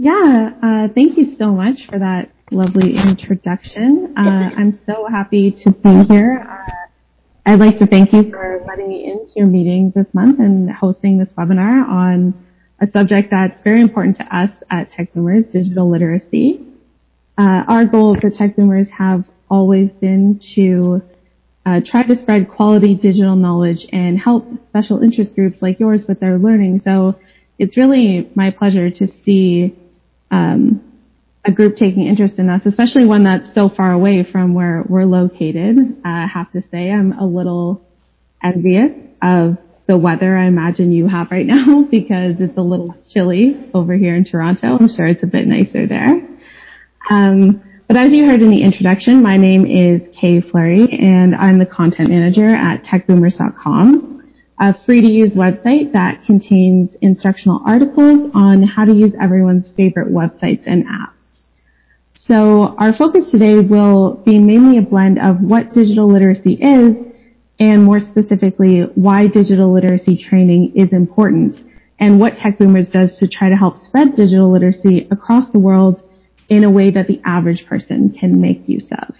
Thank you so much for that lovely introduction. I'm so happy to be here. I'd like to thank you for letting me into your meeting this month and hosting this webinar on a subject that's very important to us at Tech Boomers, digital literacy. Our goals at Tech Boomers have always been to try to spread quality digital knowledge and help special interest groups like yours with their learning. So it's really my pleasure to see a group taking interest in us, especially one that's so far away from where we're located. I have to say I'm a little envious of the weather I imagine you have right now because it's a little chilly over here in Toronto. I'm sure it's a bit nicer there. But as you heard in the introduction, my name is Kay Fleury, and I'm the content manager at techboomers.com, a free-to-use website that contains instructional articles on how to use everyone's favorite websites and apps. So our focus today will be mainly a blend of what digital literacy is, and more specifically, why digital literacy training is important, and what Tech Boomers does to try to help spread digital literacy across the world in a way that the average person can make use of.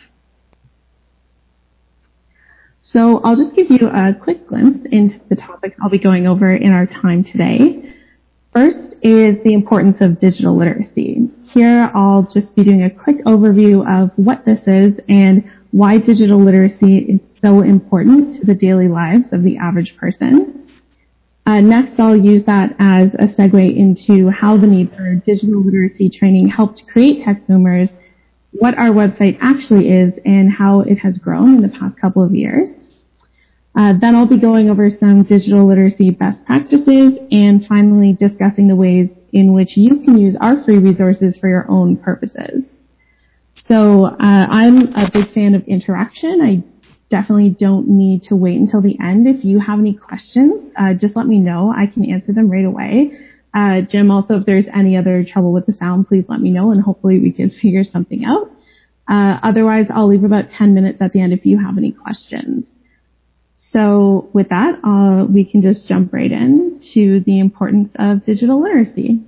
So I'll just give you a quick glimpse into the topic I'll be going over in our time today. First is the importance of digital literacy. Here I'll just be doing a quick overview of what this is and why digital literacy is so important to the daily lives of the average person. Next, I'll use that as a segue into how the need for digital literacy training helped create Tech Boomers, what our website actually is, and how it has grown in the past couple of years. Then I'll be going over some digital literacy best practices, and finally discussing the ways in which you can use our free resources for your own purposes. So I'm a big fan of interaction. I definitely don't need to wait until the end. If you have any questions, just let me know. I can answer them right away. Jim, also, if there's any other trouble with the sound, please let me know, and hopefully we can figure something out. Otherwise, I'll leave about 10 minutes at the end if you have any questions. So with that, we can just jump right in to the importance of digital literacy.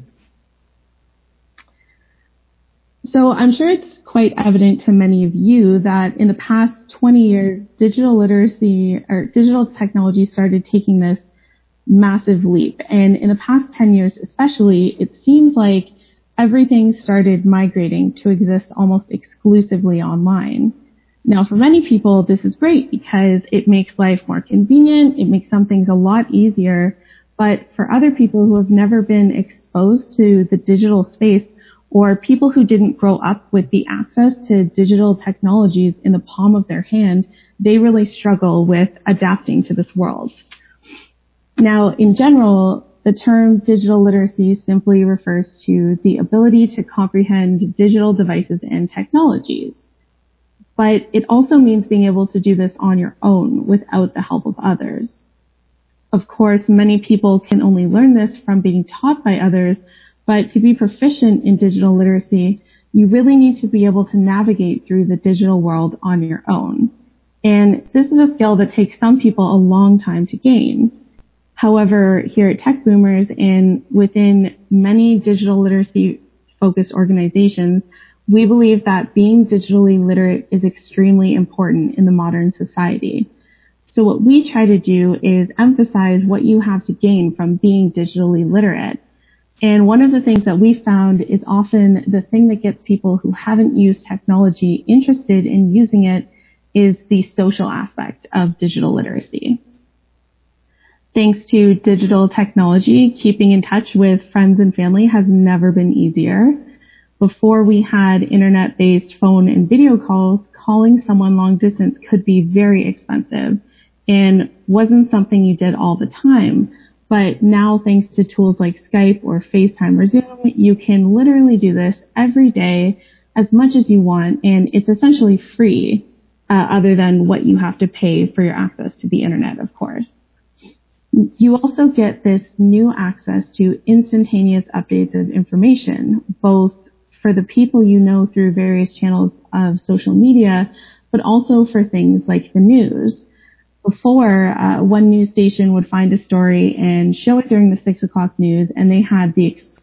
So I'm sure it's quite evident to many of you that in the past 20 years, digital literacy or digital technology started taking this massive leap. And in the past 10 years especially, it seems like everything started migrating to exist almost exclusively online. Now, for many people, this is great because it makes life more convenient. It makes some things a lot easier. But for other people who have never been exposed to the digital space, or people who didn't grow up with the access to digital technologies in the palm of their hand, they really struggle with adapting to this world. Now, in general, the term digital literacy simply refers to the ability to comprehend digital devices and technologies. But it also means being able to do this on your own without the help of others. Of course, many people can only learn this from being taught by others, but to be proficient in digital literacy, you really need to be able to navigate through the digital world on your own. And this is a skill that takes some people a long time to gain. However, here at Tech Boomers and within many digital literacy focused organizations, we believe that being digitally literate is extremely important in the modern society. So what we try to do is emphasize what you have to gain from being digitally literate. And one of the things that we found is often the thing that gets people who haven't used technology interested in using it is the social aspect of digital literacy. Thanks to digital technology, keeping in touch with friends and family has never been easier. Before we had internet-based phone and video calls, calling someone long distance could be very expensive and wasn't something you did all the time. But now, thanks to tools like Skype or FaceTime or Zoom, you can literally do this every day as much as you want, and it's essentially free, other than what you have to pay for your access to the internet, of course. You also get this new access to instantaneous updates of information, both for the people you know through various channels of social media, but also for things like the news. Before, one news station would find a story and show it during the 6 o'clock news, and they had the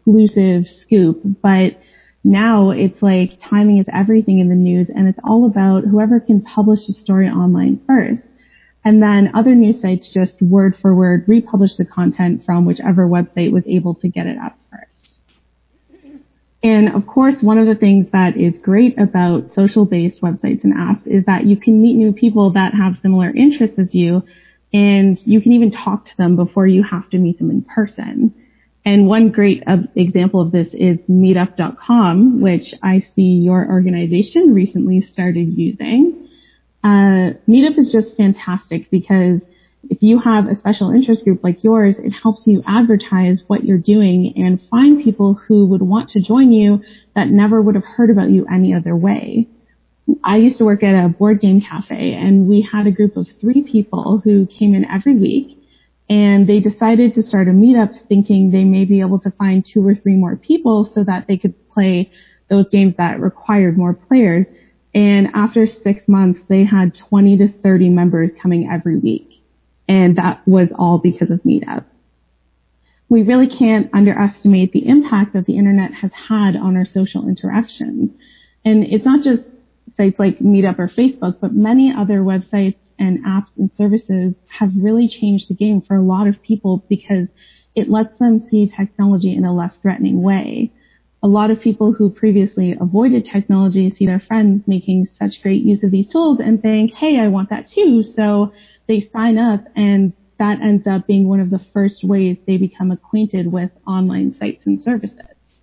exclusive scoop, but now it's like timing is everything in the news, and it's all about whoever can publish the story online first. And then other news sites just word for word republish the content from whichever website was able to get it up first. And of course, one of the things that is great about social-based websites and apps is that you can meet new people that have similar interests as you, and you can even talk to them before you have to meet them in person. And one great example of this is meetup.com, which I see your organization recently started using. Meetup is just fantastic because if you have a special interest group like yours, it helps you advertise what you're doing and find people who would want to join you that never would have heard about you any other way. I used to work at a board game cafe, and we had a group of 3 people who came in every week, and they decided to start a meetup thinking they may be able to find 2 or 3 more people so that they could play those games that required more players. And after 6 months, they had 20 to 30 members coming every week. And that was all because of Meetup. We really can't underestimate the impact that the internet has had on our social interactions. And it's not just sites like Meetup or Facebook, but many other websites and apps and services have really changed the game for a lot of people because it lets them see technology in a less threatening way. A lot of people who previously avoided technology see their friends making such great use of these tools and think, hey, I want that too. So they sign up, and that ends up being one of the first ways they become acquainted with online sites and services.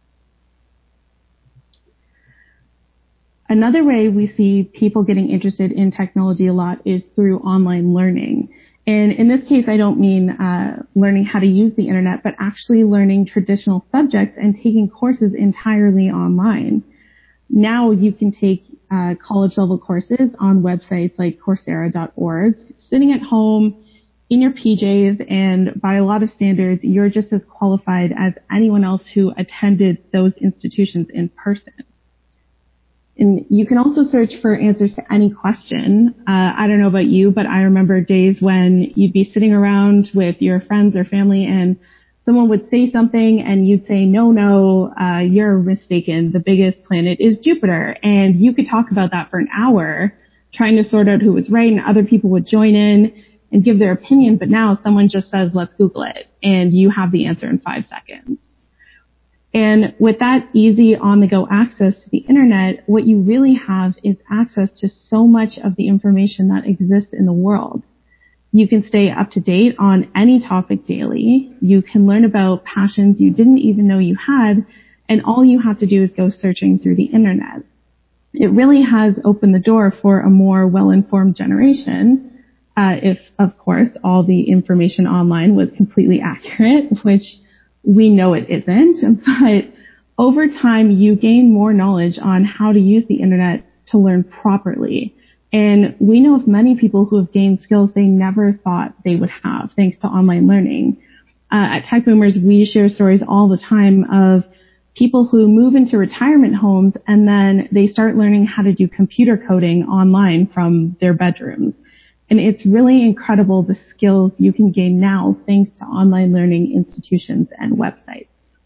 Another way we see people getting interested in technology a lot is through online learning. And in this case, I don't mean learning how to use the internet, but actually learning traditional subjects and taking courses entirely online. Now you can take college-level courses on websites like Coursera.org, sitting at home in your PJs, and by a lot of standards, you're just as qualified as anyone else who attended those institutions in person. And you can also search for answers to any question. I don't know about you, but I remember days when you'd be sitting around with your friends or family and someone would say something and you'd say, no, you're mistaken. The biggest planet is Jupiter. And you could talk about that for an hour trying to sort out who was right, and other people would join in and give their opinion. But now someone just says, let's Google it, and you have the answer in 5 seconds. And with that easy on-the-go access to the internet, what you really have is access to so much of the information that exists in the world. You can stay up to date on any topic daily. You can learn about passions you didn't even know you had, and all you have to do is go searching through the internet. It really has opened the door for a more well-informed generation, if, of course, all the information online was completely accurate, which we know it isn't, but over time you gain more knowledge on how to use the internet to learn properly. And we know of many people who have gained skills they never thought they would have thanks to online learning. At Tech Boomers, we share stories all the time of people who move into retirement homes and then they start learning how to do computer coding online from their bedrooms. And it's really incredible the skills you can gain now thanks to online learning institutions and websites.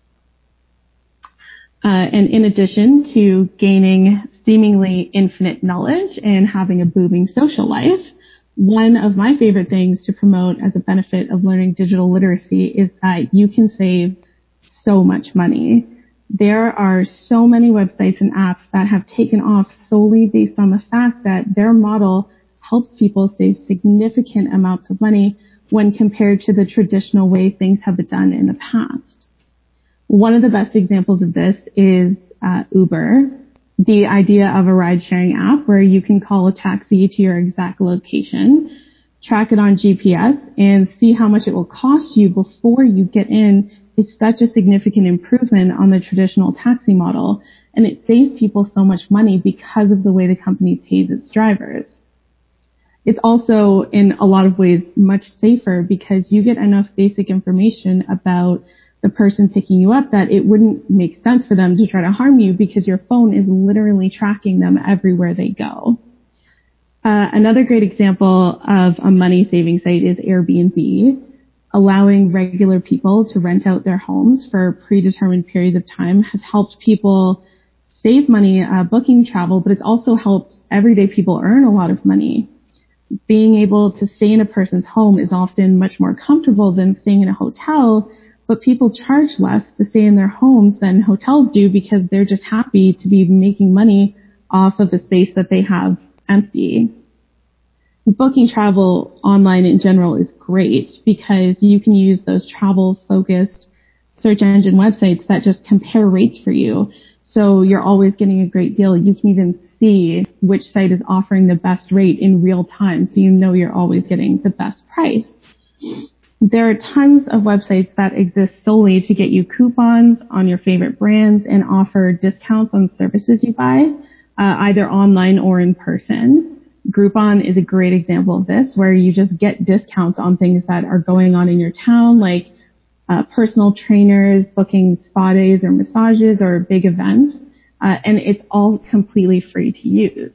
And in addition to gaining seemingly infinite knowledge and having a booming social life, one of my favorite things to promote as a benefit of learning digital literacy is that you can save so much money. There are so many websites and apps that have taken off solely based on the fact that their model helps people save significant amounts of money when compared to the traditional way things have been done in the past. One of the best examples of this is Uber, the idea of a ride-sharing app where you can call a taxi to your exact location, track it on GPS, and see how much it will cost you before you get in is such a significant improvement on the traditional taxi model, and it saves people so much money because of the way the company pays its drivers. It's also, in a lot of ways, much safer because you get enough basic information about the person picking you up that it wouldn't make sense for them to try to harm you because your phone is literally tracking them everywhere they go. Another great example of a money-saving site is Airbnb. allowing regular people to rent out their homes for predetermined periods of time has helped people save money booking travel, but it's also helped everyday people earn a lot of money. Being able to stay in a person's home is often much more comfortable than staying in a hotel, but people charge less to stay in their homes than hotels do because they're just happy to be making money off of the space that they have empty. Booking travel online in general is great because you can use those travel-focused search engine websites that just compare rates for you. So you're always getting a great deal. You can even see which site is offering the best rate in real time, so you know you're always getting the best price. There are tons of websites that exist solely to get you coupons on your favorite brands and offer discounts on services you buy, either online or in person. Groupon is a great example of this, where you just get discounts on things that are going on in your town, like personal trainers, booking spa days or massages or big events, and it's all completely free to use.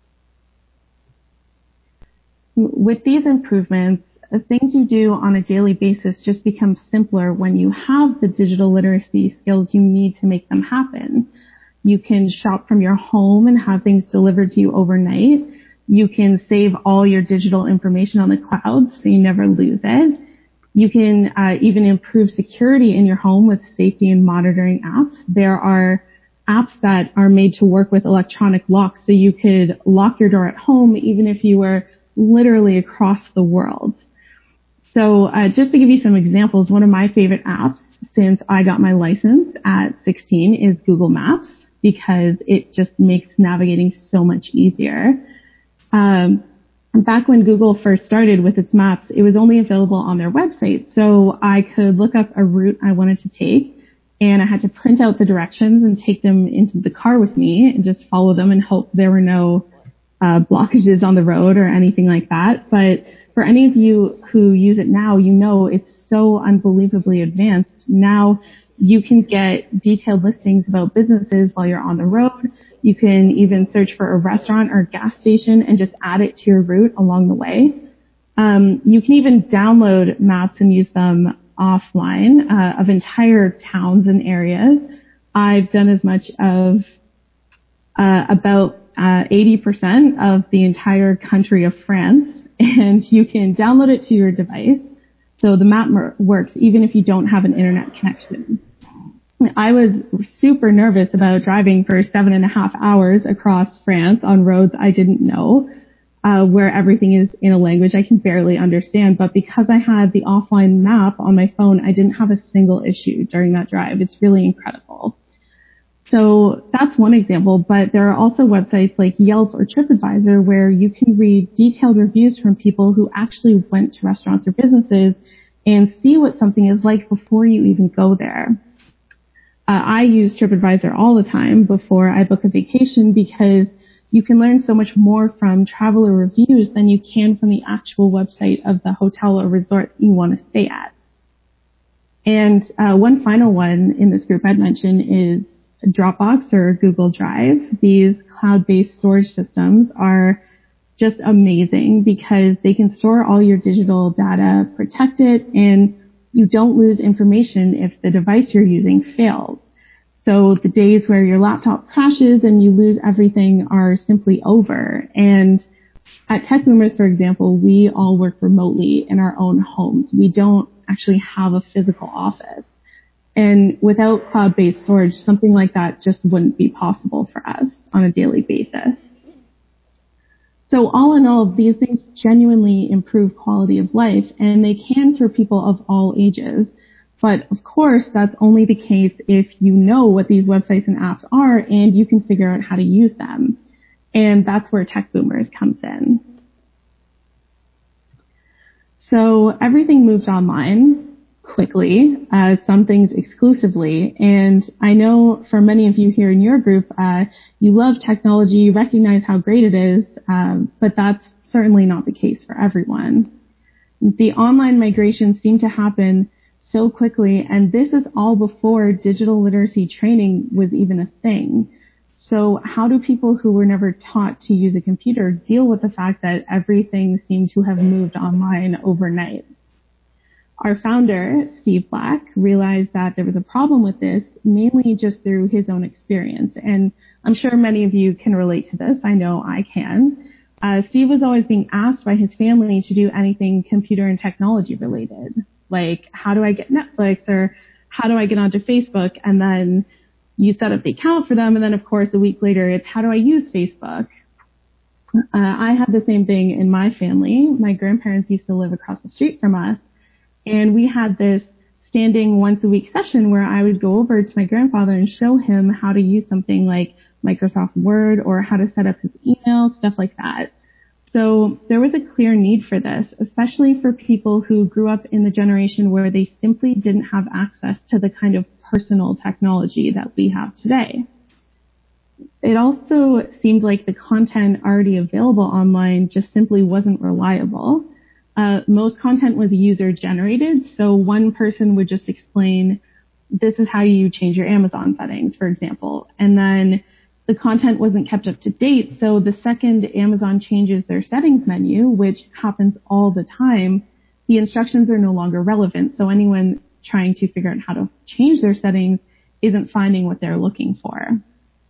With these improvements, the things you do on a daily basis just become simpler when you have the digital literacy skills you need to make them happen. You can shop from your home and have things delivered to you overnight. You can save all your digital information on the cloud so you never lose it. You can even improve security in your home with safety and monitoring apps. There are apps that are made to work with electronic locks, so you could lock your door at home even if you were literally across the world. So just to give you some examples, one of my favorite apps since I got my license at 16 is Google Maps because it just makes navigating so much easier. Back when Google first started with its maps, it was only available on their website. So I could look up a route I wanted to take, and I had to print out the directions and take them into the car with me and just follow them and hope there were no blockages on the road or anything like that. But for any of you who use it now, you know it's so unbelievably advanced. Now you can get detailed listings about businesses while you're on the road. You can even search for a restaurant or gas station and just add it to your route along the way. You can even download maps and use them offline of entire towns and areas. I've done as much of about 80% of the entire country of France, and you can download it to your device. So the map works even if you don't have an internet connection. I was super nervous about driving for 7.5 hours across France on roads I didn't know, where everything is in a language I can barely understand. But because I had the offline map on my phone, I didn't have a single issue during that drive. It's really incredible. So that's one example, but there are also websites like Yelp or TripAdvisor where you can read detailed reviews from people who actually went to restaurants or businesses and see what something is like before you even go there. I use TripAdvisor all the time before I book a vacation because you can learn so much more from traveler reviews than you can from the actual website of the hotel or resort you want to stay at. And one final one in this group I'd mention is Dropbox or Google Drive. These cloud-based storage systems are just amazing because they can store all your digital data, protect it, and you don't lose information if the device you're using fails. So the days where your laptop crashes and you lose everything are simply over. And at Tech Boomers, for example, we all work remotely in our own homes. We don't actually have a physical office. And without cloud-based storage, something like that just wouldn't be possible for us on a daily basis. So all in all, these things genuinely improve quality of life, and they can for people of all ages. But of course, that's only the case if you know what these websites and apps are and you can figure out how to use them. And that's where Tech Boomers comes in. So everything moved online quickly, some things exclusively. And I know for many of you here in your group, you love technology, you recognize how great it is, but that's certainly not the case for everyone. The online migration seemed to happen so quickly, and this is all before digital literacy training was even a thing. So how do people who were never taught to use a computer deal with the fact that everything seemed to have moved online overnight? Our founder, Steve Black, realized that there was a problem with this, mainly just through his own experience. And I'm sure many of you can relate to this. I know I can. Steve was always being asked by his family to do anything computer and technology related, like how do I get Netflix or how do I get onto Facebook? And then you set up the account for them. And then, of course, a week later, it's how do I use Facebook? I had the same thing in my family. My grandparents used to live across the street from us. And we had this standing once a week session where I would go over to my grandfather and show him how to use something like Microsoft Word or how to set up his email, stuff like that. So there was a clear need for this, especially for people who grew up in the generation where they simply didn't have access to the kind of personal technology that we have today. It also seemed like the content already available online just simply wasn't reliable. Most content was user generated, so one person would just explain, this is how you change your Amazon settings, for example, and then the content wasn't kept up to date, so the second Amazon changes their settings menu, which happens all the time, the instructions are no longer relevant, so anyone trying to figure out how to change their settings isn't finding what they're looking for.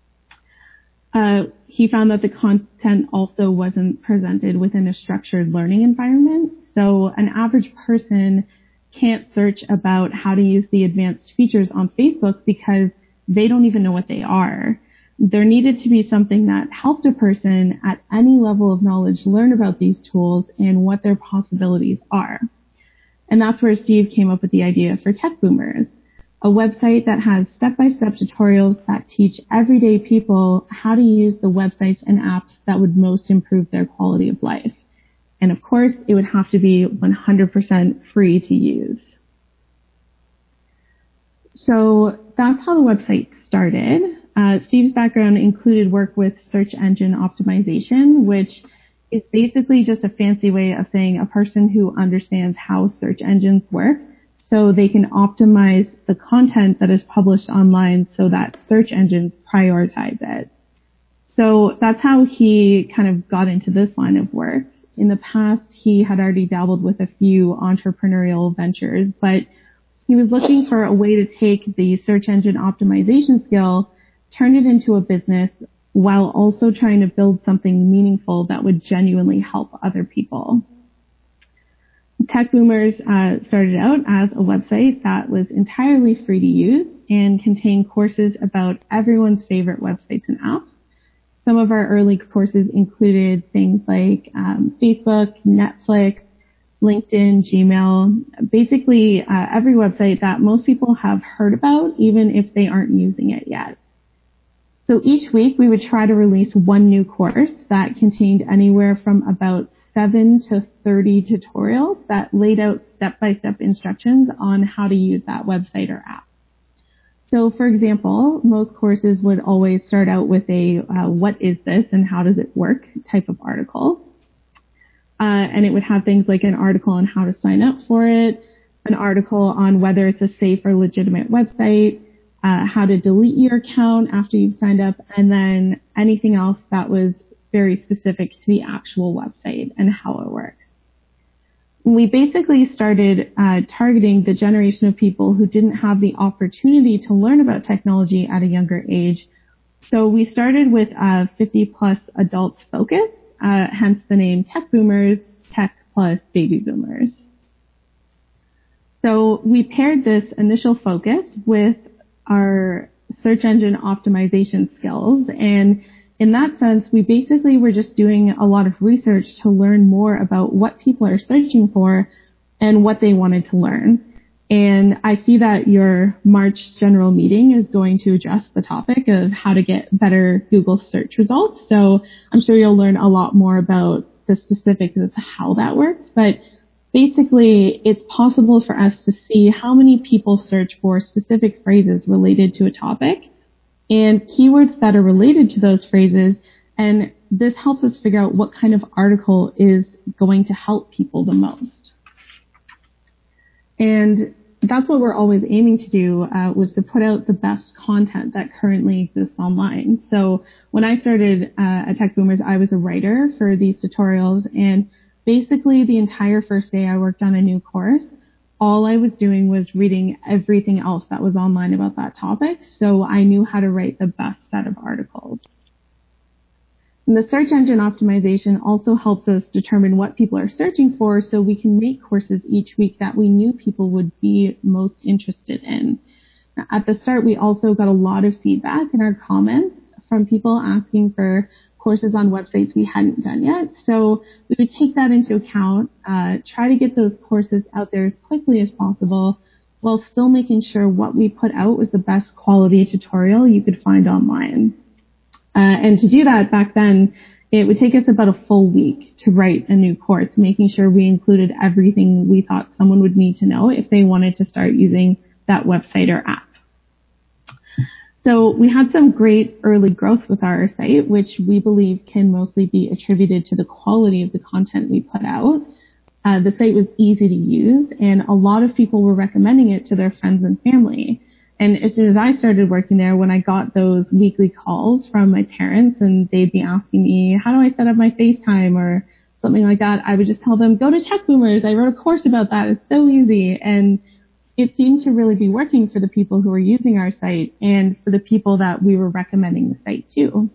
He found that the content also wasn't presented within a structured learning environment. So an average person can't search about how to use the advanced features on Facebook because they don't even know what they are. There needed to be something that helped a person at any level of knowledge learn about these tools and what their possibilities are. And that's where Steve came up with the idea for Tech Boomers, a website that has step-by-step tutorials that teach everyday people how to use the websites and apps that would most improve their quality of life. And of course, it would have to be 100% free to use. So that's how the website started. Steve's background included work with search engine optimization, which is basically just a fancy way of saying a person who understands how search engines work so they can optimize the content that is published online so that search engines prioritize it. So that's how he kind of got into this line of work. In the past, he had already dabbled with a few entrepreneurial ventures, but he was looking for a way to take the search engine optimization skill, turn it into a business, while also trying to build something meaningful that would genuinely help other people. Tech Boomers started out as a website that was entirely free to use and contained courses about everyone's favorite websites and apps. Some of our early courses included things like Facebook, Netflix, LinkedIn, Gmail, basically every website that most people have heard about, even if they aren't using it yet. So each week we would try to release one new course that contained anywhere from about 7 to 30 tutorials that laid out step-by-step instructions on how to use that website or app. So for example, most courses would always start out with a what is this and how does it work type of article. And it would have things like an article on how to sign up for it, an article on whether it's a safe or legitimate website, how to delete your account after you've signed up, and then anything else that was very specific to the actual website and how it works. We basically started targeting the generation of people who didn't have the opportunity to learn about technology at a younger age. So we started with a 50-plus adults focus, hence the name Tech Boomers, Tech plus Baby Boomers. So we paired this initial focus with our search engine optimization skills, and in that sense, we basically were just doing a lot of research to learn more about what people are searching for and what they wanted to learn. And I see that your March general meeting is going to address the topic of how to get better Google search results. So I'm sure you'll learn a lot more about the specifics of how that works. But basically, it's possible for us to see how many people search for specific phrases related to a topic and keywords that are related to those phrases, and this helps us figure out what kind of article is going to help people the most. And that's what we're always aiming to do, was to put out the best content that currently exists online. So when I started at Tech Boomers, I was a writer for these tutorials, and basically the entire first day I worked on a new course. all I was doing was reading everything else that was online about that topic, so I knew how to write the best set of articles. And the search engine optimization also helps us determine what people are searching for, so we can make courses each week that we knew people would be most interested in. At the start, we also got a lot of feedback in our comments from people asking for courses on websites we hadn't done yet. So we would take that into account, try to get those courses out there as quickly as possible, while still making sure what we put out was the best quality tutorial you could find online. And to do that back then, it would take us about a full week to write a new course, making sure we included everything we thought someone would need to know if they wanted to start using that website or app. So we had some great early growth with our site, which we believe can mostly be attributed to the quality of the content we put out. The site was easy to use, and a lot of people were recommending it to their friends and family. And as soon as I started working there, when I got those weekly calls from my parents and they'd be asking me, how do I set up my FaceTime or something like that, I would just tell them, go to Tech Boomers. I wrote a course about that. It's so easy. And it seemed to really be working for the people who were using our site and for the people that we were recommending the site to.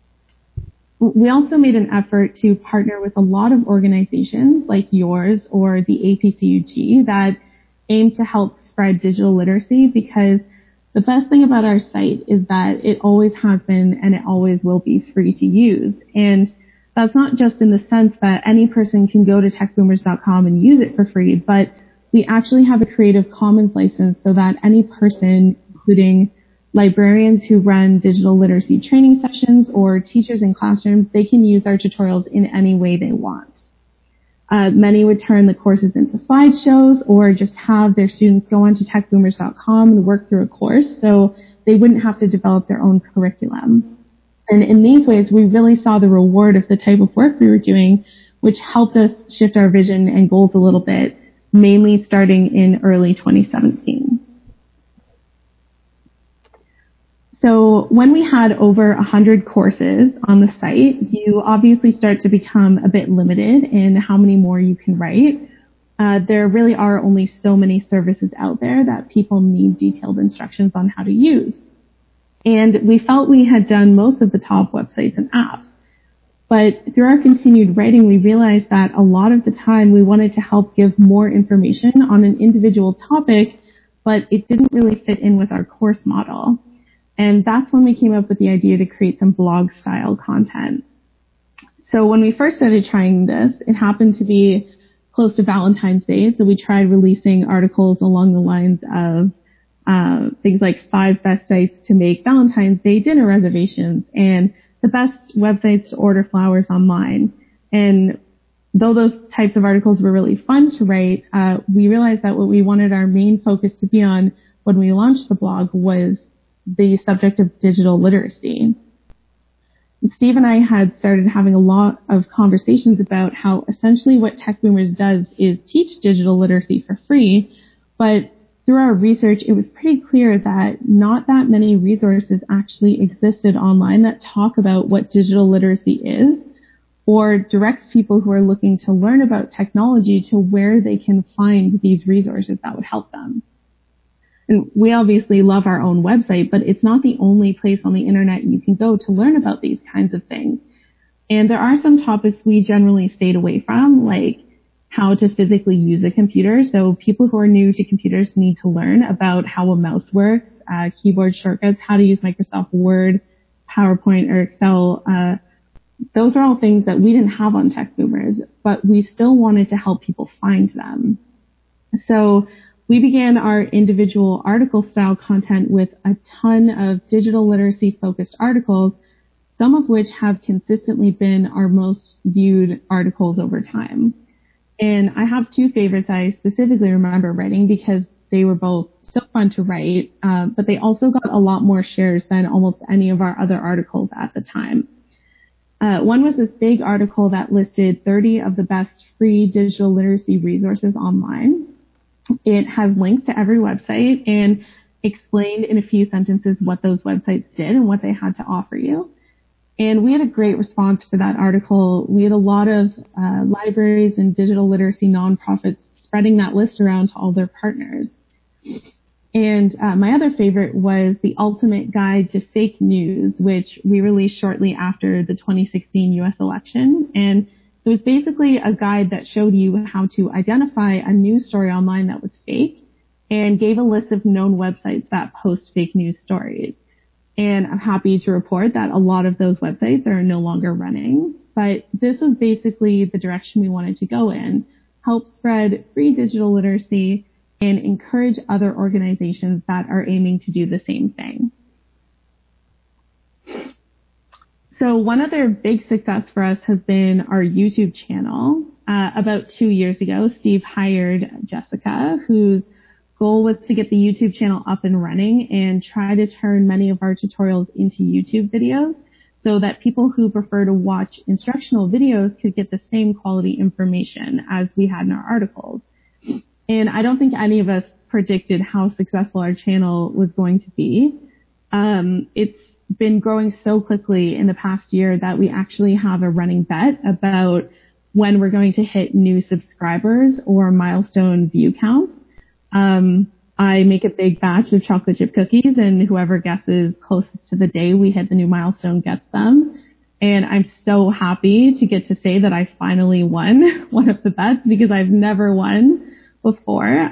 We also made an effort to partner with a lot of organizations like yours or the APCUG that aim to help spread digital literacy, because the best thing about our site is that it always has been and it always will be free to use. And that's not just in the sense that any person can go to techboomers.com and use it for free, but we actually have a Creative Commons license so that any person, including librarians who run digital literacy training sessions or teachers in classrooms, they can use our tutorials in any way they want. Many would turn the courses into slideshows or just have their students go onto techboomers.com and work through a course, so they wouldn't have to develop their own curriculum. And in these ways, we really saw the reward of the type of work we were doing, which helped us shift our vision and goals a little bit, mainly starting in early 2017. So when we had over 100 courses on the site, you obviously start to become a bit limited in how many more you can write. There really are only so many services out there that people need detailed instructions on how to use. And we felt we had done most of the top websites and apps. But through our continued writing, we realized that a lot of the time we wanted to help give more information on an individual topic, but it didn't really fit in with our course model. And that's when we came up with the idea to create some blog style content. So when we first started trying this, it happened to be close to Valentine's Day, so we tried releasing articles along the lines of things like 5 best sites to make Valentine's Day dinner reservations and the best websites to order flowers online. And though those types of articles were really fun to write, we realized that what we wanted our main focus to be on when we launched the blog was the subject of digital literacy. And Steve and I had started having a lot of conversations about how essentially what Tech Boomers does is teach digital literacy for free, but through our research, it was pretty clear that not that many resources actually existed online that talk about what digital literacy is or directs people who are looking to learn about technology to where they can find these resources that would help them. And we obviously love our own website, but it's not the only place on the internet you can go to learn about these kinds of things. And there are some topics we generally stayed away from, like how to physically use a computer. So people who are new to computers need to learn about how a mouse works, keyboard shortcuts, how to use Microsoft Word, PowerPoint, or Excel. Those are all things that we didn't have on Tech Boomers, but we still wanted to help people find them. So we began our individual article style content with a ton of digital literacy focused articles, some of which have consistently been our most viewed articles over time. And I have 2 favorites I specifically remember writing because they were both so fun to write, but they also got a lot more shares than almost any of our other articles at the time. One was this big article that listed 30 of the best free digital literacy resources online. It has links to every website and explained in a few sentences what those websites did and what they had to offer you. And we had a great response for that article. We had a lot of libraries and digital literacy nonprofits spreading that list around to all their partners. And my other favorite was the Ultimate Guide to Fake News, which we released shortly after the 2016 U.S. election. And it was basically a guide that showed you how to identify a news story online that was fake and gave a list of known websites that post fake news stories. And I'm happy to report that a lot of those websites are no longer running. But this was basically the direction we wanted to go in, help spread free digital literacy and encourage other organizations that are aiming to do the same thing. So one other big success for us has been our YouTube channel. About 2 years ago, Steve hired Jessica, whose goal was to get the YouTube channel up and running and try to turn many of our tutorials into YouTube videos so that people who prefer to watch instructional videos could get the same quality information as we had in our articles. And I don't think any of us predicted how successful our channel was going to be. It's been growing so quickly in the past year that we actually have a running bet about when we're going to hit new subscribers or milestone view counts. I make a big batch of chocolate chip cookies, and whoever guesses closest to the day we hit the new milestone gets them. And I'm so happy to get to say that I finally won one of the bets because I've never won before.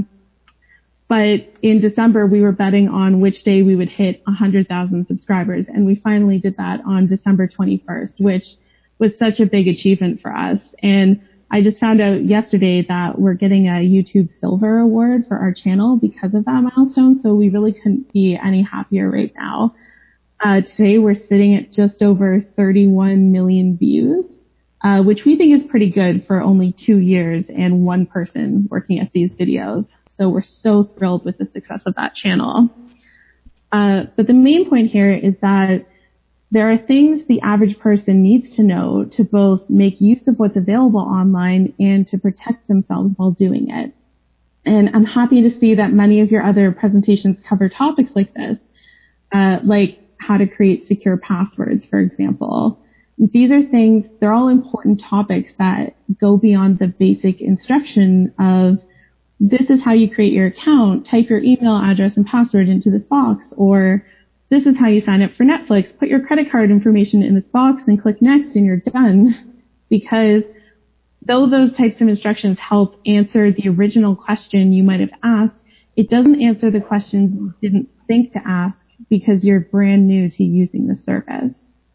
But in December, we were betting on which day we would hit 100,000 subscribers. And we finally did that on December 21st, which was such a big achievement for us. And I just found out yesterday that we're getting a YouTube Silver Award for our channel because of that milestone. So we really couldn't be any happier right now. Today we're sitting at just over 31 million views, which we think is pretty good for only 2 years and one person working at these videos. So we're so thrilled with the success of that channel. But the main point here is that there are things the average person needs to know to both make use of what's available online and to protect themselves while doing it. And I'm happy to see that many of your other presentations cover topics like this, like how to create secure passwords, for example. These are things, they're all important topics that go beyond the basic instruction of this is how you create your account, type your email address and password into this box, or this is how you sign up for Netflix, put your credit card information in this box and click next and you're done. Because though those types of instructions help answer the original question you might have asked, it doesn't answer the questions you didn't think to ask because you're brand new to using the service.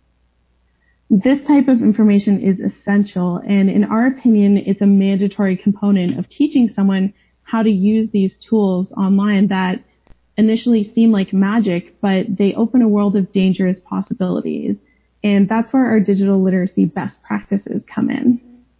This type of information is essential, and in our opinion, it's a mandatory component of teaching someone how to use these tools online that initially seem like magic, but they open a world of dangerous possibilities. And that's where our digital literacy best practices come in.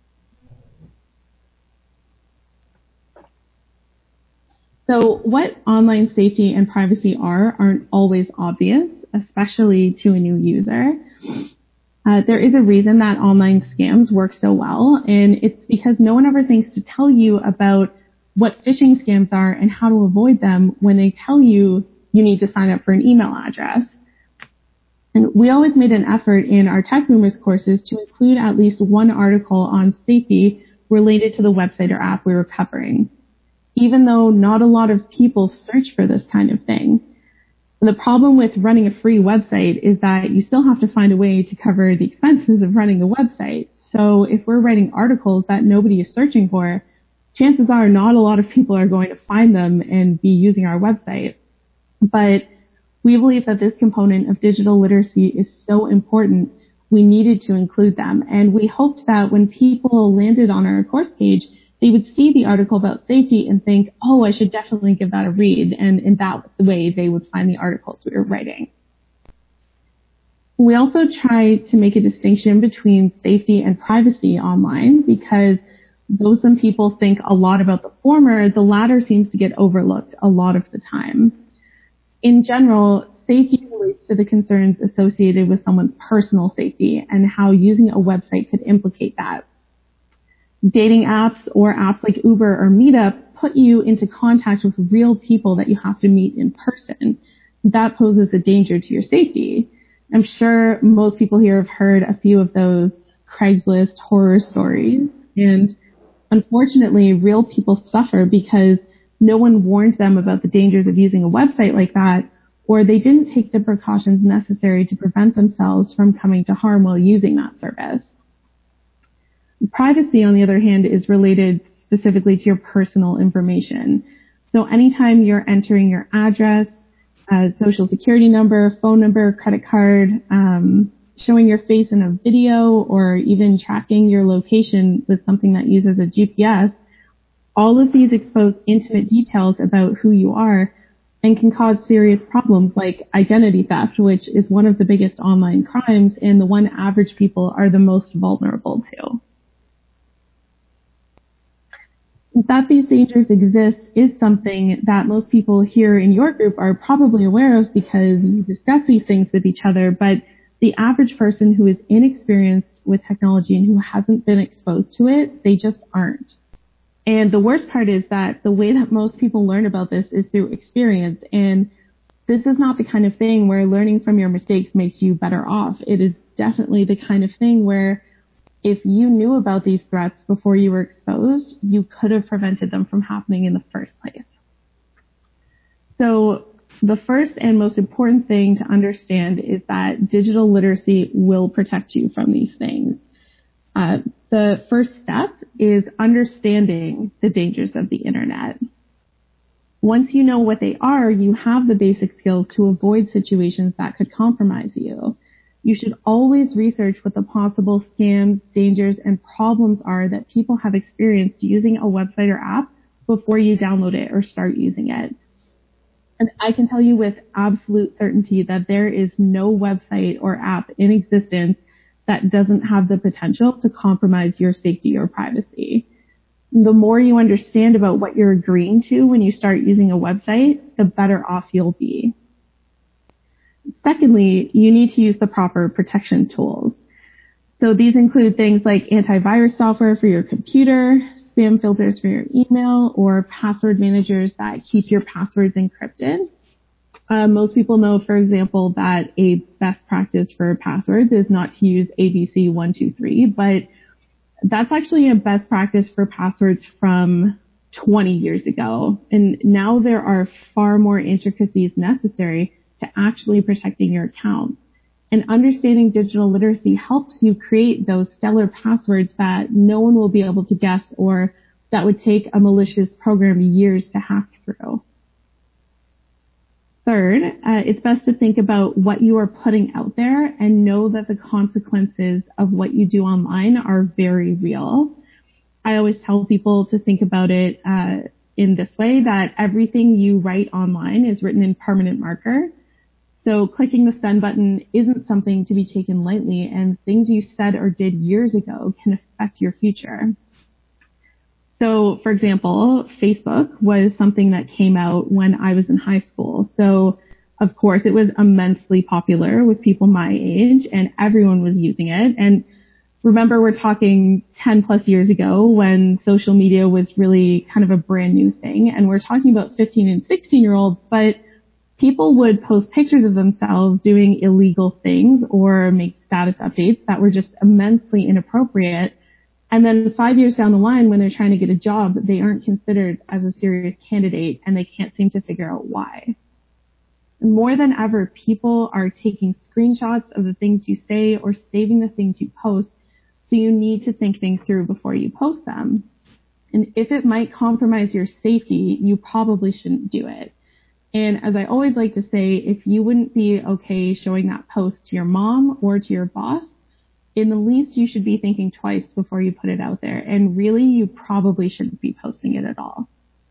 So what online safety and privacy aren't always obvious, especially to a new user. There is a reason that online scams work so well, and it's because no one ever thinks to tell you about what phishing scams are and how to avoid them when they tell you you need to sign up for an email address. And we always made an effort in our Tech Boomers courses to include at least one article on safety related to the website or app we were covering, even though not a lot of people search for this kind of thing. And the problem with running a free website is that you still have to find a way to cover the expenses of running a website. So if we're writing articles that nobody is searching for, chances are not a lot of people are going to find them and be using our website. But we believe that this component of digital literacy is so important, we needed to include them. And we hoped that when people landed on our course page, they would see the article about safety and think, oh, I should definitely give that a read. And in that way, they would find the articles we were writing. We also try to make a distinction between safety and privacy online because though some people think a lot about the former, the latter seems to get overlooked a lot of the time. In general, safety relates to the concerns associated with someone's personal safety and how using a website could implicate that. Dating apps or apps like Uber or Meetup put you into contact with real people that you have to meet in person. That poses a danger to your safety. I'm sure most people here have heard a few of those Craigslist horror stories, and Unfortunately, real people suffer because no one warned them about the dangers of using a website like that, or they didn't take the precautions necessary to prevent themselves from coming to harm while using that service. Privacy, on the other hand, is related specifically to your personal information. So anytime you're entering your address, social security number, phone number, credit card, showing your face in a video, or even tracking your location with something that uses a GPS, all of these expose intimate details about who you are and can cause serious problems like identity theft, which is one of the biggest online crimes and the one average people are the most vulnerable to. That these dangers exist is something that most people here in your group are probably aware of because you discuss these things with each other, but the average person who is inexperienced with technology and who hasn't been exposed to it, they just aren't. And the worst part is that the way that most people learn about this is through experience. And this is not the kind of thing where learning from your mistakes makes you better off. It is definitely the kind of thing where if you knew about these threats before you were exposed, you could have prevented them from happening in the first place. So the first and most important thing to understand is that digital literacy will protect you from these things. The first step is understanding the dangers of the internet. Once you know what they are, you have the basic skills to avoid situations that could compromise you. You should always research what the possible scams, dangers, and problems are that people have experienced using a website or app before you download it or start using it. And I can tell you with absolute certainty that there is no website or app in existence that doesn't have the potential to compromise your safety or privacy. The more you understand about what you're agreeing to when you start using a website, the better off you'll be. Secondly, you need to use the proper protection tools. So these include things like antivirus software for your computer, spam filters for your email, or password managers that keep your passwords encrypted. Most people know, for example, that a best practice for passwords is not to use ABC123, but that's actually a best practice for passwords from 20 years ago. And now there are far more intricacies necessary to actually protecting your accounts. And understanding digital literacy helps you create those stellar passwords that no one will be able to guess or that would take a malicious program years to hack through. Third, it's best to think about what you are putting out there and know that the consequences of what you do online are very real. I always tell people to think about it in this way, that everything you write online is written in permanent marker. So clicking the send button isn't something to be taken lightly, and things you said or did years ago can affect your future. So, for example, Facebook was something that came out when I was in high school. So, of course, it was immensely popular with people my age, and everyone was using it. And remember, we're talking 10 plus years ago when social media was really kind of a brand new thing. And we're talking about 15 and 16-year-olds, but people would post pictures of themselves doing illegal things or make status updates that were just immensely inappropriate. And then 5 years down the line, when they're trying to get a job, they aren't considered as a serious candidate and they can't seem to figure out why. More than ever, people are taking screenshots of the things you say or saving the things you post. So you need to think things through before you post them. And if it might compromise your safety, you probably shouldn't do it. And as I always like to say, if you wouldn't be okay showing that post to your mom or to your boss, in the least you should be thinking twice before you put it out there. And really, you probably shouldn't be posting it at all.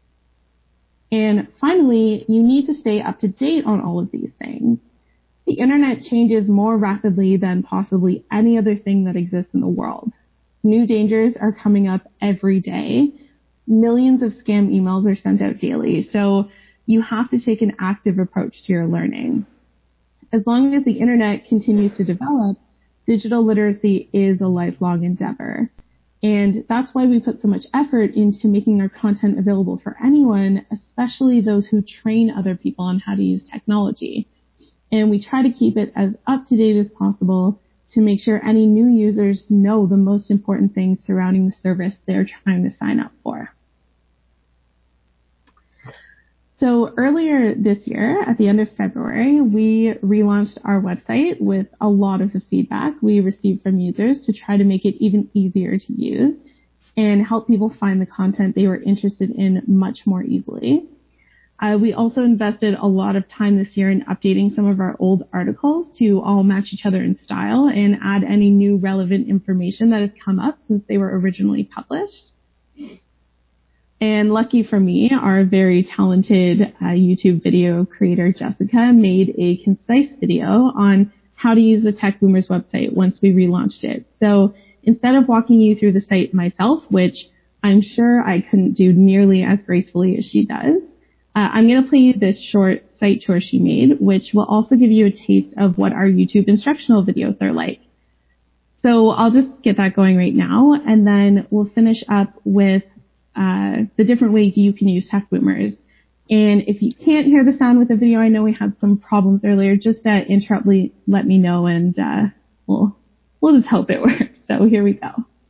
And finally, you need to stay up to date on all of these things. The internet changes more rapidly than possibly any other thing that exists in the world. New dangers are coming up every day. Millions of scam emails are sent out daily. So you have to take an active approach to your learning. As long as the internet continues to develop, digital literacy is a lifelong endeavor. And that's why we put so much effort into making our content available for anyone, especially those who train other people on how to use technology. And we try to keep it as up to date as possible to make sure any new users know the most important things surrounding the service they're trying to sign up for. So earlier this year, at the end of February, we relaunched our website with a lot of the feedback we received from users to try to make it even easier to use and help people find the content they were interested in much more easily. We also invested a lot of time this year in updating some of our old articles to all match each other in style and add any new relevant information that has come up since they were originally published. And lucky for me, our very talented YouTube video creator, Jessica, made a concise video on how to use the Tech Boomers website once we relaunched it. So instead of walking you through the site myself, which I'm sure I couldn't do nearly as gracefully as she does, I'm going to play you this short site tour she made, which will also give you a taste of what our YouTube instructional videos are like. So I'll just get that going right now, and then we'll finish up with the different ways you can use Tech Boomers. And if you can't hear the sound with the video, I know we had some problems earlier, just interrupt, let me know, and we'll just hope it works. So here we go.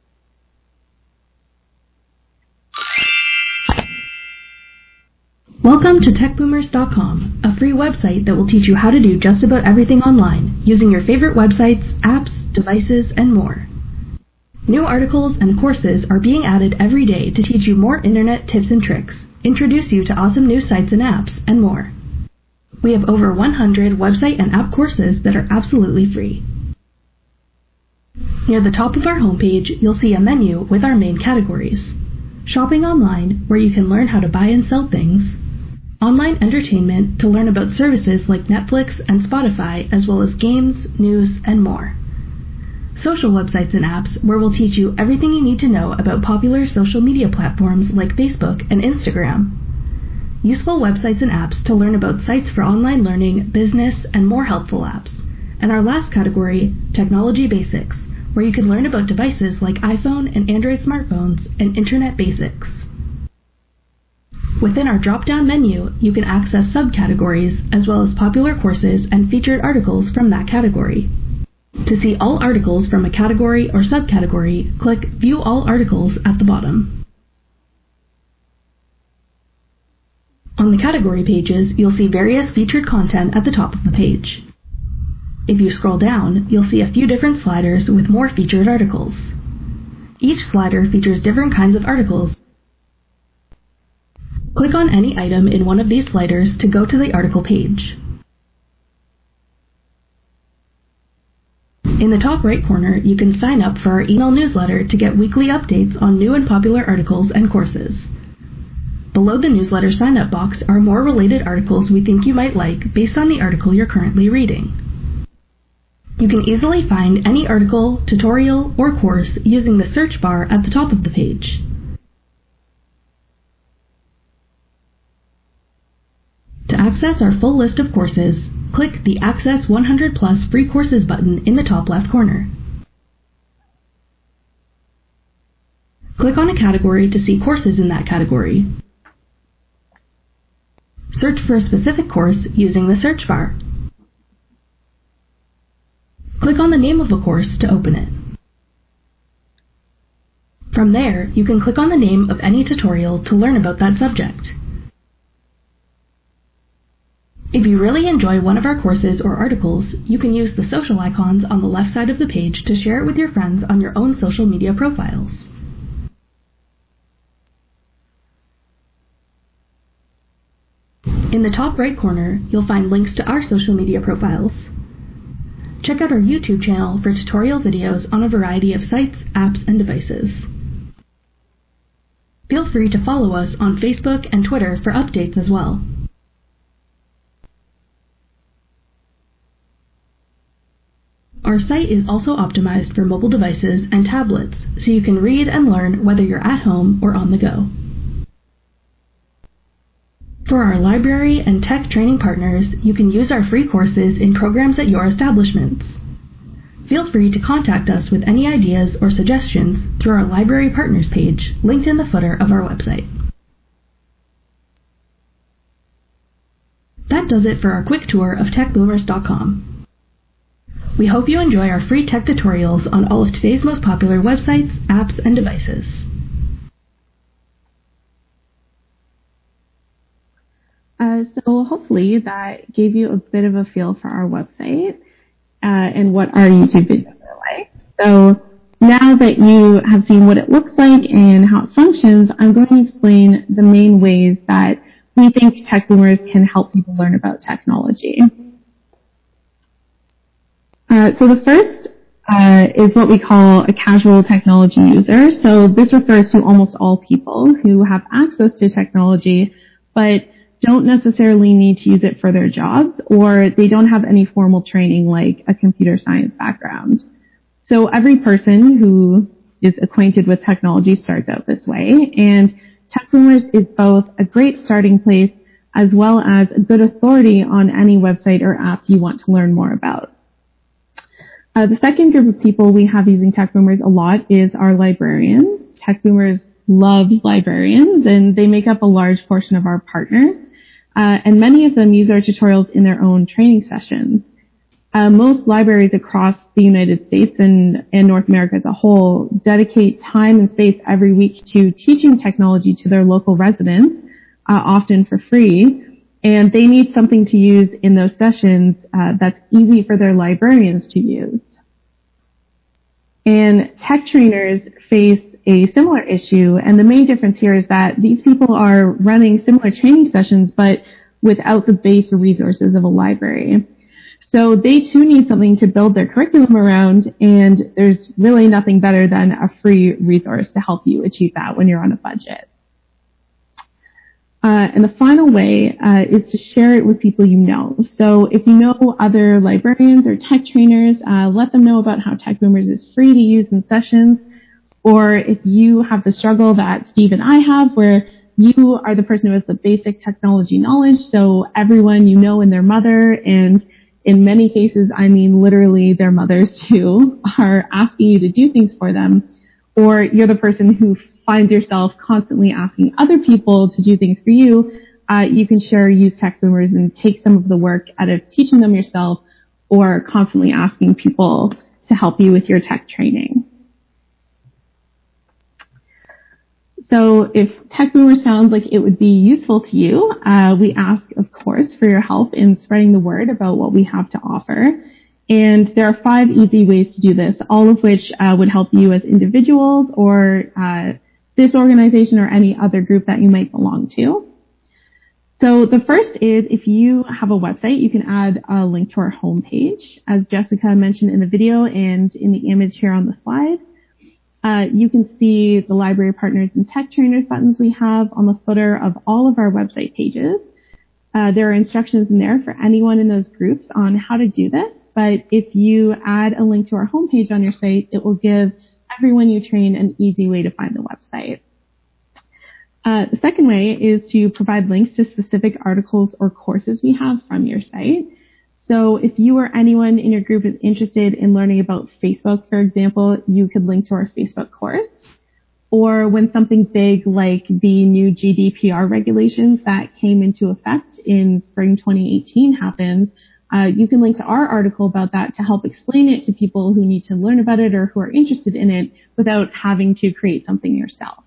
Welcome to TechBoomers.com, a free website that will teach you how to do just about everything online, using your favorite websites, apps, devices, and more. New articles and courses are being added every day to teach you more internet tips and tricks, introduce you to awesome new sites and apps, and more. We have over 100 website and app courses that are absolutely free. Near the top of our homepage, you'll see a menu with our main categories. Shopping online, where you can learn how to buy and sell things. Online entertainment, to learn about services like Netflix and Spotify, as well as games, news, and more. Social websites and apps, where we'll teach you everything you need to know about popular social media platforms like Facebook and Instagram. Useful websites and apps to learn about sites for online learning, business, and more helpful apps. And our last category, Technology Basics, where you can learn about devices like iPhone and Android smartphones and Internet basics. Within our drop-down menu, you can access subcategories as well as popular courses and featured articles from that category. To see all articles from a category or subcategory, click View All Articles at the bottom. On the category pages, you'll see various featured content at the top of the page. If you scroll down, you'll see a few different sliders with more featured articles. Each slider features different kinds of articles. Click on any item in one of these sliders to go to the article page. In the top right corner, you can sign up for our email newsletter to get weekly updates on new and popular articles and courses. Below the newsletter sign-up box are more related articles we think you might like based on the article you're currently reading. You can easily find any article, tutorial, or course using the search bar at the top of the page. To access our full list of courses, click the Access 100 Plus Free Courses button in the top left corner. Click on a category to see courses in that category. Search for a specific course using the search bar. Click on the name of a course to open it. From there, you can click on the name of any tutorial to learn about that subject. If you really enjoy one of our courses or articles, you can use the social icons on the left side of the page to share it with your friends on your own social media profiles. In the top right corner, you'll find links to our social media profiles. Check out our YouTube channel for tutorial videos on a variety of sites, apps, and devices. Feel free to follow us on Facebook and Twitter for updates as well. Our site is also optimized for mobile devices and tablets, so you can read and learn whether you're at home or on the go. For our library and tech training partners, you can use our free courses in programs at your establishments. Feel free to contact us with any ideas or suggestions through our Library Partners page, linked in the footer of our website. That does it for our quick tour of TechBoomers.com. We hope you enjoy our free tech tutorials on all of today's most popular websites, apps, and devices. So hopefully that gave you a bit of a feel for our website and what our YouTube videos are like. So now that you have seen what it looks like and how it functions, I'm going to explain the main ways that we think tech boomers can help people learn about technology. So the first is what we call a casual technology user. So this refers to almost all people who have access to technology, but don't necessarily need to use it for their jobs, or they don't have any formal training like a computer science background. So every person who is acquainted with technology starts out this way, and Tech Boomers is both a great starting place as well as a good authority on any website or app you want to learn more about. The second group of people we have using Tech Boomers a lot is our librarians. Tech Boomers love librarians, and they make up a large portion of our partners. And many of them use our tutorials in their own training sessions. Most libraries across the United States and North America as a whole dedicate time and space every week to teaching technology to their local residents, often for free. And they need something to use in those sessions that's easy for their librarians to use. And tech trainers face a similar issue, and the main difference here is that these people are running similar training sessions, but without the base resources of a library. So they too need something to build their curriculum around, and there's really nothing better than a free resource to help you achieve that when you're on a budget. And the final way is to share it with people you know. So if you know other librarians or tech trainers, let them know about how Tech Boomers is free to use in sessions. Or if you have the struggle that Steve and I have, where you are the person who has the basic technology knowledge, so everyone you know and their mother, and in many cases, I mean literally their mothers too, are asking you to do things for them, or you're the person who finds yourself constantly asking other people to do things for you, you can share Use Tech Boomers and take some of the work out of teaching them yourself or constantly asking people to help you with your tech training. So if Tech Boomer sounds like it would be useful to you, we ask, of course, for your help in spreading the word about what we have to offer. And there are 5 easy ways to do this, all of which would help you as individuals or this organization or any other group that you might belong to. So the first is if you have a website, you can add a link to our homepage. As Jessica mentioned in the video and in the image here on the slide, you can see the library partners and tech trainers buttons we have on the footer of all of our website pages. There are instructions in there for anyone in those groups on how to do this, but if you add a link to our homepage on your site, it will give everyone you train an easy way to find the website. The second way is to provide links to specific articles or courses we have from your site. So if you or anyone in your group is interested in learning about Facebook, for example, you could link to our Facebook course. Or when something big like the new GDPR regulations that came into effect in spring 2018 happens, you can link to our article about that to help explain it to people who need to learn about it or who are interested in it without having to create something yourself.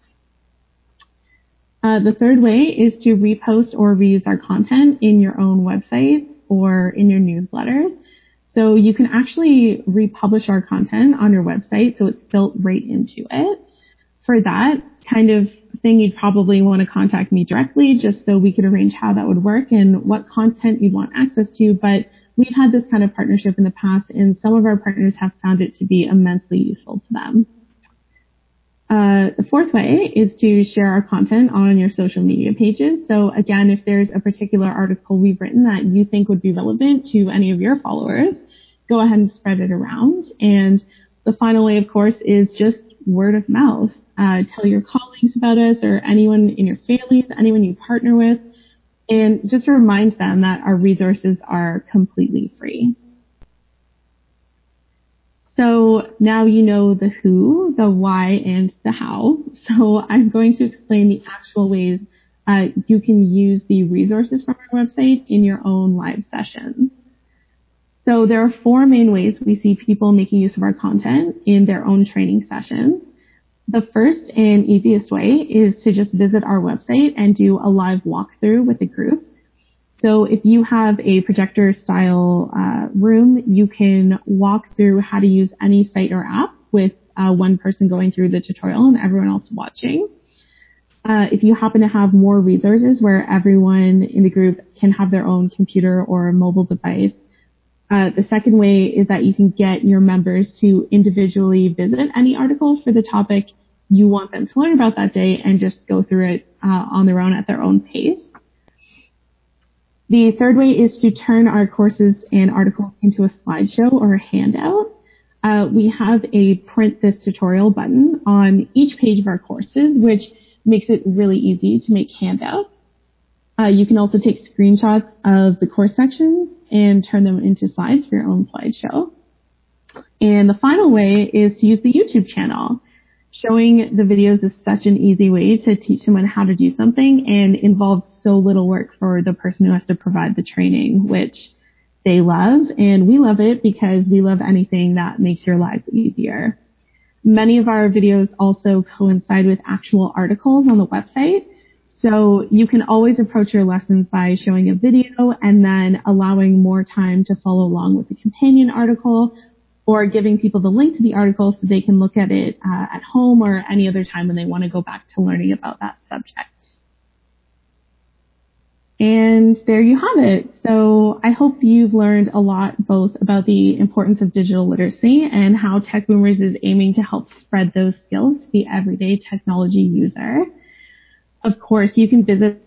The third way is to repost or reuse our content in your own websites or in your newsletters. So you can actually republish our content on your website so it's built right into it. For that kind of thing, you'd probably want to contact me directly just so we could arrange how that would work and what content you'd want access to. But we've had this kind of partnership in the past, and some of our partners have found it to be immensely useful to them. The fourth way is to share our content on your social media pages. So again, if there's a particular article we've written that you think would be relevant to any of your followers, go ahead and spread it around. And the final way, of course, is just word of mouth. Tell your colleagues about us or anyone in your families, anyone you partner with, and just remind them that our resources are completely free. So now you know the who, the why, and the how. So I'm going to explain the actual ways you can use the resources from our website in your own live sessions. So there are 4 main ways we see people making use of our content in their own training sessions. The first and easiest way is to just visit our website and do a live walkthrough with the group. So if you have a projector style room, you can walk through how to use any site or app with one person going through the tutorial and everyone else watching. If you happen to have more resources where everyone in the group can have their own computer or mobile device, the second way is that you can get your members to individually visit any article for the topic you want them to learn about that day and just go through it on their own at their own pace. The third way is to turn our courses and articles into a slideshow or a handout. We have a print this tutorial button on each page of our courses, which makes it really easy to make handouts. You can also take screenshots of the course sections and turn them into slides for your own slideshow. And the final way is to use the YouTube channel. Showing the videos is such an easy way to teach someone how to do something and involves so little work for the person who has to provide the training, which they love. And we love it because we love anything that makes your lives easier. Many of our videos also coincide with actual articles on the website. So you can always approach your lessons by showing a video and then allowing more time to follow along with the companion article, or giving people the link to the article so they can look at it at home or any other time when they want to go back to learning about that subject. And there you have it. So I hope you've learned a lot both about the importance of digital literacy and how Tech Boomers is aiming to help spread those skills to the everyday technology user. Of course, you can visit